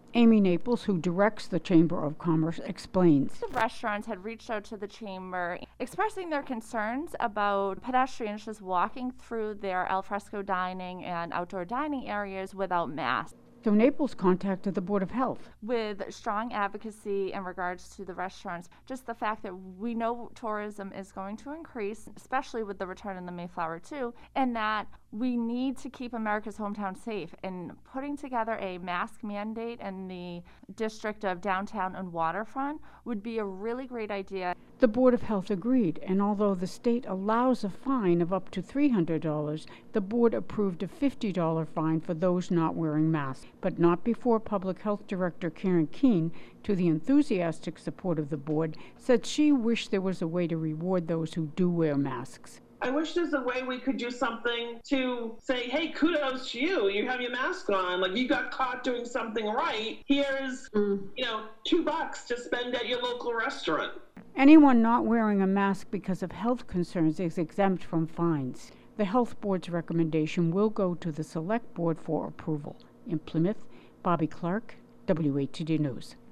Amy Naples, who directs the Chamber of Commerce, explains. The restaurants had reached out to the chamber expressing their concerns about pedestrians just walking through their alfresco dining and outdoor dining areas without masks. So Naples contacted the Board of Health. With strong advocacy in regards to the restaurants, just the fact that we know tourism is going to increase, especially with the return of the Mayflower too, and that we need to keep America's hometown safe. And putting together a mask mandate in the district of downtown and waterfront would be a really great idea. The Board of Health agreed, and although the state allows a fine of up to $300, the board approved a $50 fine for those not wearing masks, but not before Public Health Director Karen Keene, to the enthusiastic support of the board, said she wished there was a way to reward those who do wear masks. I wish there's a way we could do something to say, hey, kudos to you. You have your mask on. Like, you got caught doing something right. Here's, $2 to spend at your local restaurant. Anyone not wearing a mask because of health concerns is exempt from fines. The Health Board's recommendation will go to the Select Board for approval. In Plymouth, Bobby Clark, WATD News.